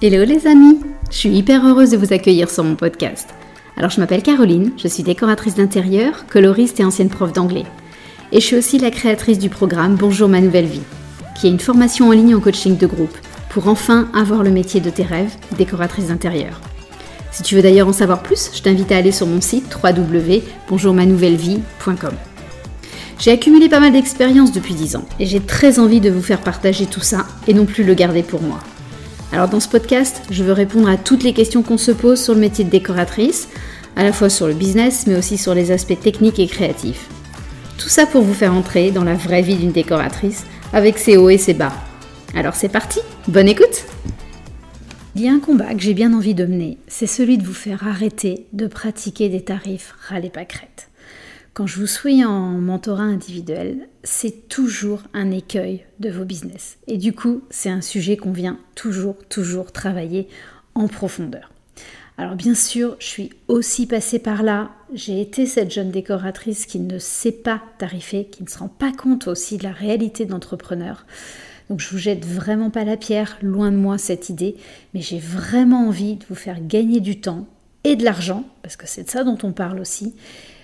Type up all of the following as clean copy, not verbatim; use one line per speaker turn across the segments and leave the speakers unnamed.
Hello les amis, je suis hyper heureuse de vous accueillir sur mon podcast. Alors je m'appelle Caroline, je suis décoratrice d'intérieur, coloriste et ancienne prof d'anglais. Et je suis aussi la créatrice du programme Bonjour ma nouvelle vie, qui est une formation en ligne en coaching de groupe pour enfin avoir le métier de tes rêves, décoratrice d'intérieur. Si tu veux d'ailleurs en savoir plus, je t'invite à aller sur mon site www.bonjourmanouvelleVie.com. J'ai accumulé pas mal d'expériences depuis 10 ans et j'ai très envie de vous faire partager tout ça et non plus le garder pour moi. Alors dans ce podcast, je veux répondre à toutes les questions qu'on se pose sur le métier de décoratrice, à la fois sur le business mais aussi sur les aspects techniques et créatifs. Tout ça pour vous faire entrer dans la vraie vie d'une décoratrice avec ses hauts et ses bas. Alors c'est parti, bonne écoute! Il y a un combat que j'ai bien envie de mener, c'est celui de vous faire arrêter de pratiquer des tarifs ras les pâquerettes. Quand je vous suis en mentorat individuel, c'est toujours un écueil de vos business. Et du coup, c'est un sujet qu'on vient toujours travailler en profondeur. Alors bien sûr, je suis aussi passée par là. J'ai été cette jeune décoratrice qui ne sait pas tarifer, qui ne se rend pas compte aussi de la réalité d'entrepreneur. Donc je vous jette vraiment pas la pierre, loin de moi cette idée, mais j'ai vraiment envie de vous faire gagner du temps et de l'argent, parce que c'est de ça dont on parle aussi,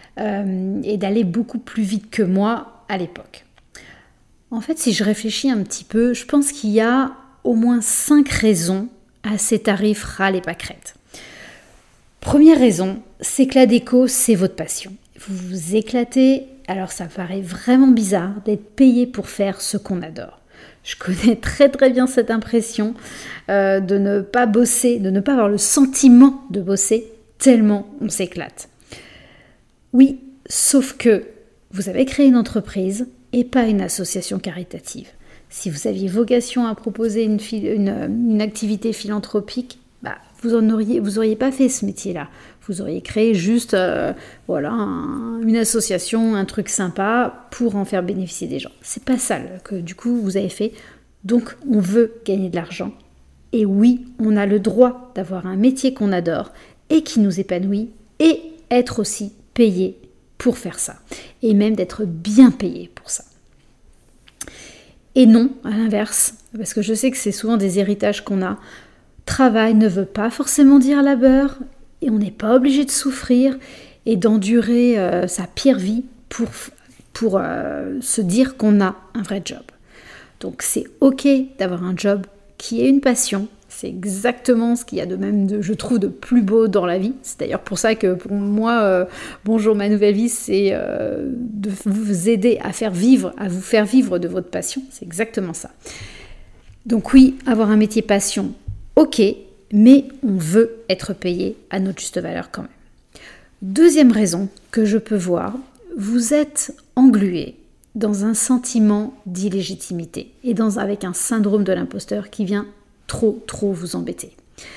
et d'aller beaucoup plus vite que moi à l'époque. En fait, si je réfléchis un petit peu, je pense qu'il y a au moins 5 raisons à ces tarifs ras les pâquerettes. Première raison, c'est que la déco, c'est votre passion. Vous vous éclatez, alors ça paraît vraiment bizarre d'être payé pour faire ce qu'on adore. Je connais très bien cette impression de ne pas bosser, de ne pas avoir le sentiment de bosser tellement on s'éclate. Oui, sauf que vous avez créé une entreprise et pas une association caritative. Si vous aviez vocation à proposer une activité philanthropique, vous auriez pas fait ce métier-là. Vous auriez créé juste une association, un truc sympa pour en faire bénéficier des gens. C'est pas ça que du coup vous avez fait. Donc on veut gagner de l'argent. Et oui, on a le droit d'avoir un métier qu'on adore et qui nous épanouit et être aussi payé pour faire ça. Et même d'être bien payé pour ça. Et non, à l'inverse, parce que je sais que c'est souvent des héritages qu'on a, travail ne veut pas forcément dire labeur et on n'est pas obligé de souffrir et d'endurer sa pire vie pour se dire qu'on a un vrai job. Donc c'est ok d'avoir un job qui est une passion. C'est exactement ce qu'il y a je trouve, de plus beau dans la vie. C'est d'ailleurs pour ça que pour moi, Bonjour ma nouvelle vie, c'est de vous aider à vous faire vivre de votre passion. C'est exactement ça. Donc oui, avoir un métier passion, ok, mais on veut être payé à notre juste valeur quand même. Deuxième raison que je peux voir, vous êtes englué dans un sentiment d'illégitimité et avec un syndrome de l'imposteur qui vient trop vous embêter.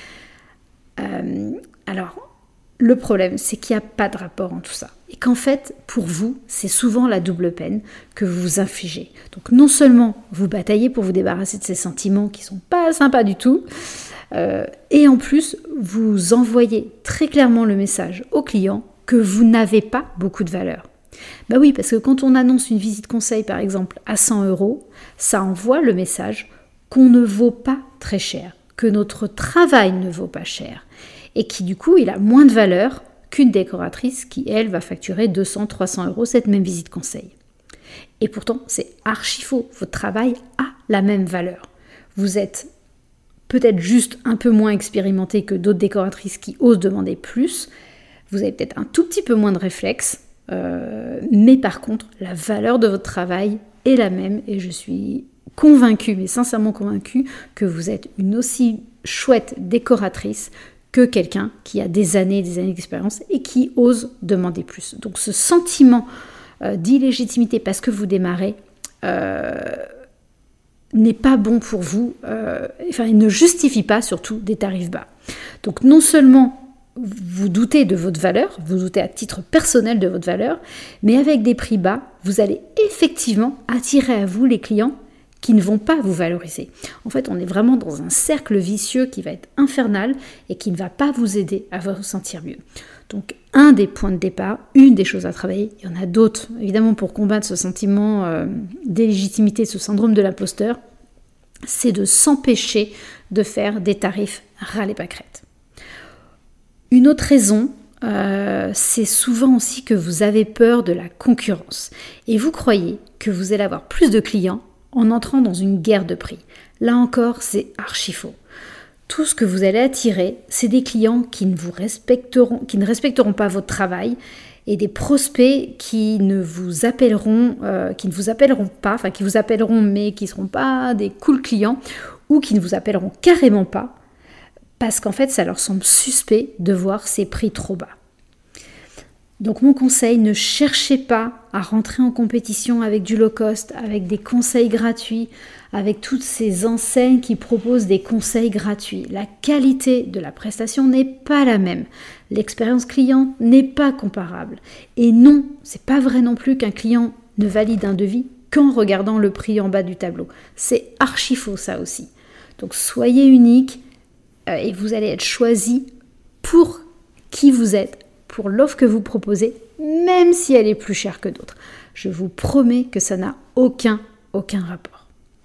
Alors, le problème, c'est qu'il n'y a pas de rapport en tout ça. Et qu'en fait, pour vous, c'est souvent la double peine que vous vous infligez. Donc non seulement vous bataillez pour vous débarrasser de ces sentiments qui ne sont pas sympas du tout, et en plus, vous envoyez très clairement le message au client que vous n'avez pas beaucoup de valeur. Oui, parce que quand on annonce une visite conseil, par exemple, à 100 €, ça envoie le message qu'on ne vaut pas très cher, que notre travail ne vaut pas cher, et qui du coup, il a moins de valeur qu'une décoratrice qui, elle, va facturer 200-300 € cette même visite conseil. Et pourtant, c'est archi faux, votre travail a la même valeur. Vous êtes peut-être juste un peu moins expérimenté que d'autres décoratrices qui osent demander plus, vous avez peut-être un tout petit peu moins de réflexes, mais par contre, la valeur de votre travail est la même, et je suis convaincue, mais sincèrement convaincue, que vous êtes une aussi chouette décoratrice que quelqu'un qui a des années d'expérience et qui ose demander plus. Donc ce sentiment d'illégitimité parce que vous démarrez n'est pas bon pour vous, il ne justifie pas surtout des tarifs bas. Donc non seulement vous doutez de votre valeur, vous doutez à titre personnel de votre valeur, mais avec des prix bas, vous allez effectivement attirer à vous les clients qui ne vont pas vous valoriser. En fait, on est vraiment dans un cercle vicieux qui va être infernal et qui ne va pas vous aider à vous sentir mieux. Donc, un des points de départ, une des choses à travailler, il y en a d'autres, évidemment, pour combattre ce sentiment d'illégitimité, ce syndrome de l'imposteur, c'est de s'empêcher de faire des tarifs ras les pâquerettes. Une autre raison, c'est souvent aussi que vous avez peur de la concurrence et vous croyez que vous allez avoir plus de clients en entrant dans une guerre de prix. Là encore, c'est archi faux. Tout ce que vous allez attirer, c'est des clients qui ne respecteront pas votre travail et des prospects qui vous appelleront mais qui ne seront pas des cool clients ou qui ne vous appelleront carrément pas parce qu'en fait, ça leur semble suspect de voir ces prix trop bas. Donc mon conseil, ne cherchez pas à rentrer en compétition avec du low cost, avec des conseils gratuits, avec toutes ces enseignes qui proposent des conseils gratuits. La qualité de la prestation n'est pas la même. L'expérience client n'est pas comparable. Et non, c'est pas vrai non plus qu'un client ne valide un devis qu'en regardant le prix en bas du tableau. C'est archi faux ça aussi. Donc soyez unique et vous allez être choisi pour qui vous êtes, pour l'offre que vous proposez, même si elle est plus chère que d'autres. Je vous promets que ça n'a aucun rapport.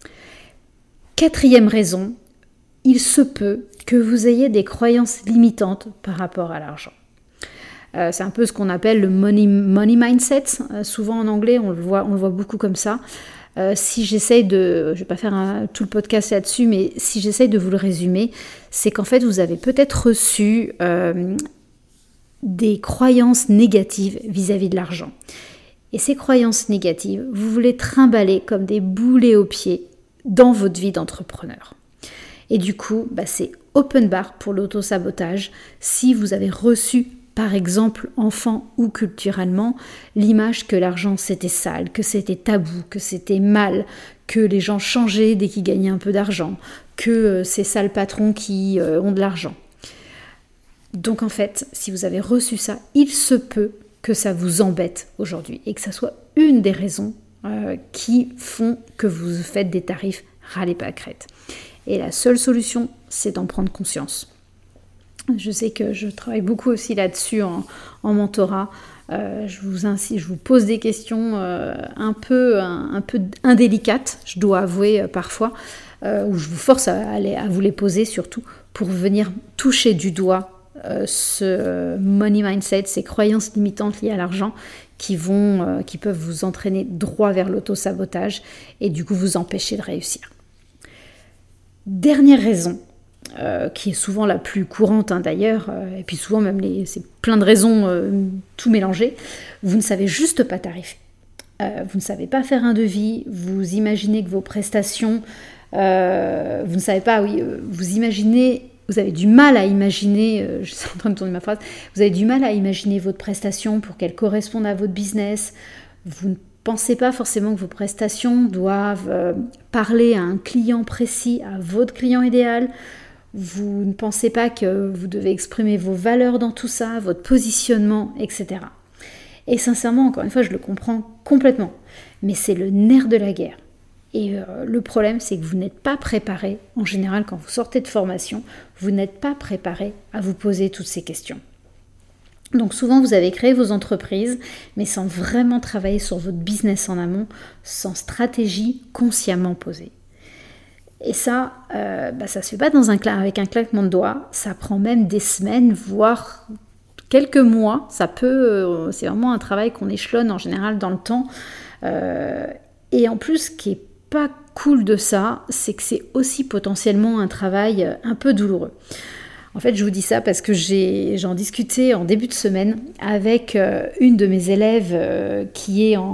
4e raison, il se peut que vous ayez des croyances limitantes par rapport à l'argent. C'est un peu ce qu'on appelle le money mindset. Souvent en anglais, on le voit beaucoup comme ça. Si j'essaye je vais pas faire tout le podcast là-dessus, mais si j'essaye de vous le résumer, c'est qu'en fait, vous avez peut-être reçu des croyances négatives vis-à-vis de l'argent. Et ces croyances négatives, vous voulez trimballer comme des boulets aux pieds dans votre vie d'entrepreneur. Et du coup, c'est open bar pour l'auto-sabotage si vous avez reçu, par exemple, enfant ou culturellement, l'image que l'argent c'était sale, que c'était tabou, que c'était mal, que les gens changeaient dès qu'ils gagnaient un peu d'argent, que c'est ça le patron qui ont de l'argent. Donc en fait, si vous avez reçu ça, il se peut que ça vous embête aujourd'hui et que ça soit une des raisons qui font que vous faites des tarifs ras les pâquerettes. Et la seule solution, c'est d'en prendre conscience. Je sais que je travaille beaucoup aussi là-dessus en mentorat. Je vous pose des questions un peu indélicates, je dois avouer parfois, où je vous force à vous les poser surtout pour venir toucher du doigt ce money mindset, ces croyances limitantes liées à l'argent qui peuvent vous entraîner droit vers l'auto-sabotage et du coup vous empêcher de réussir. Dernière raison, qui est souvent la plus courante d'ailleurs, et puis souvent même c'est plein de raisons tout mélangées, vous ne savez juste pas tarifer. Vous ne savez pas faire un devis, vous imaginez que vos prestations, vous ne savez pas, vous avez du mal à imaginer, je suis en train de tourner ma phrase, vous avez du mal à imaginer votre prestation pour qu'elle corresponde à votre business, vous ne pensez pas forcément que vos prestations doivent parler à un client précis, à votre client idéal. Vous ne pensez pas que vous devez exprimer vos valeurs dans tout ça, votre positionnement, etc. Et sincèrement, encore une fois, je le comprends complètement. Mais c'est le nerf de la guerre. Et le problème, c'est que vous n'êtes pas préparé, en général, quand vous sortez de formation, vous n'êtes pas préparé à vous poser toutes ces questions. Donc souvent, vous avez créé vos entreprises, mais sans vraiment travailler sur votre business en amont, sans stratégie consciemment posée. Et ça, ça se fait pas avec un claquement de doigts, ça prend même des semaines, voire quelques mois. C'est vraiment un travail qu'on échelonne en général dans le temps. Et en plus, ce qui est pas cool de ça, c'est que c'est aussi potentiellement un travail un peu douloureux. En fait, je vous dis ça parce que j'en discutais en début de semaine avec une de mes élèves qui est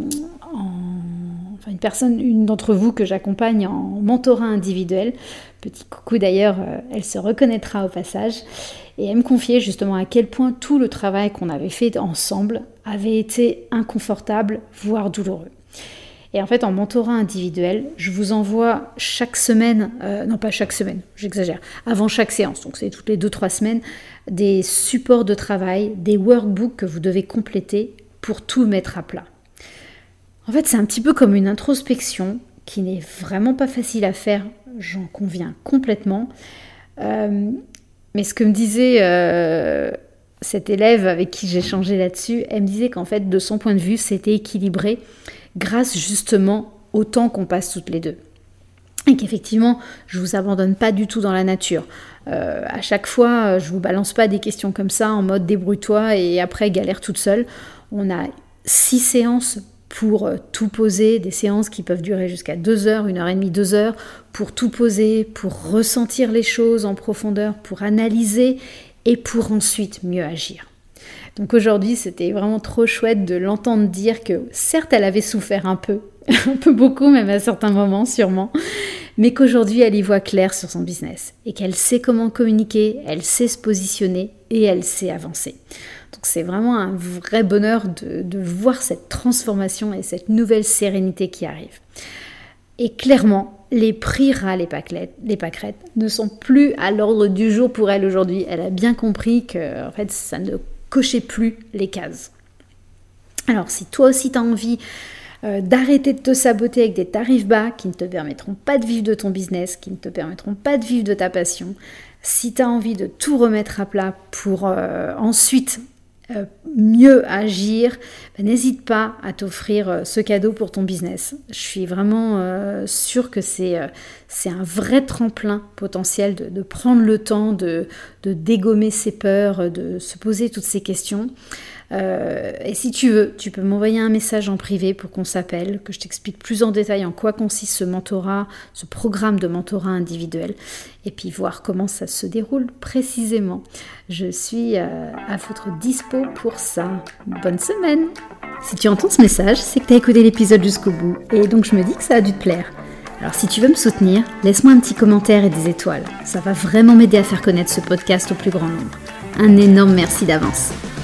une d'entre vous que j'accompagne en mentorat individuel. Petit coucou d'ailleurs, elle se reconnaîtra au passage. Et elle me confiait justement à quel point tout le travail qu'on avait fait ensemble avait été inconfortable, voire douloureux. Et en fait, en mentorat individuel, je vous envoie chaque semaine, non pas chaque semaine, j'exagère, avant chaque séance, donc c'est toutes les 2-3 semaines, des supports de travail, des workbooks que vous devez compléter pour tout mettre à plat. En fait, c'est un petit peu comme une introspection qui n'est vraiment pas facile à faire, j'en conviens complètement. Mais ce que me disait cette élève avec qui j'ai échangé là-dessus, elle me disait qu'en fait, de son point de vue, c'était équilibré grâce justement au temps qu'on passe toutes les deux. et qu'effectivement, je vous abandonne pas du tout dans la nature. À chaque fois, je vous balance pas des questions comme ça en mode débrouille-toi et après galère toute seule. On a 6 séances pour tout poser, des séances qui peuvent durer jusqu'à 2 heures, 1h30, 2 heures, pour tout poser, pour ressentir les choses en profondeur, pour analyser et pour ensuite mieux agir. Donc aujourd'hui, c'était vraiment trop chouette de l'entendre dire que certes, elle avait souffert un peu beaucoup, même à certains moments sûrement, mais qu'aujourd'hui, elle y voit clair sur son business et qu'elle sait comment communiquer, elle sait se positionner et elle sait avancer. Donc c'est vraiment un vrai bonheur de voir cette transformation et cette nouvelle sérénité qui arrive. Et clairement, les prix ras, les pâquerettes ne sont plus à l'ordre du jour pour elle aujourd'hui. Elle a bien compris que en fait, ça ne cochait plus les cases. Alors si toi aussi tu as envie d'arrêter de te saboter avec des tarifs bas qui ne te permettront pas de vivre de ton business, qui ne te permettront pas de vivre de ta passion, si tu as envie de tout remettre à plat pour ensuite mieux agir, n'hésite pas à t'offrir ce cadeau pour ton business. Je suis vraiment sûre que c'est un vrai tremplin potentiel de prendre le temps de dégommer ses peurs, de se poser toutes ces questions. Et si tu veux, tu peux m'envoyer un message en privé pour qu'on s'appelle, que je t'explique plus en détail en quoi consiste ce mentorat, ce programme de mentorat individuel, et puis voir comment ça se déroule précisément. Je suis à votre dispo pour ça. Bonne semaine! Si tu entends ce message, c'est que tu as écouté l'épisode jusqu'au bout, et donc je me dis que ça a dû te plaire. Alors si tu veux me soutenir, laisse-moi un petit commentaire et des étoiles. Ça va vraiment m'aider à faire connaître ce podcast au plus grand nombre. Un énorme merci d'avance.